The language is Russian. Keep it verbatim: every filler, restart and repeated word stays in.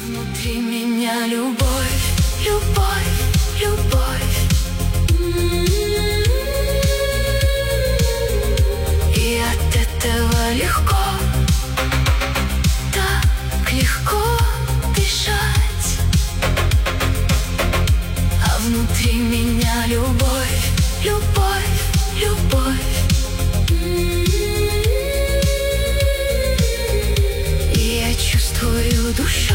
внутри меня любовь, любовь, любовь. И от этого легко, так легко дышать. А внутри меня любовь, любовь, любовь. И я чувствую душу.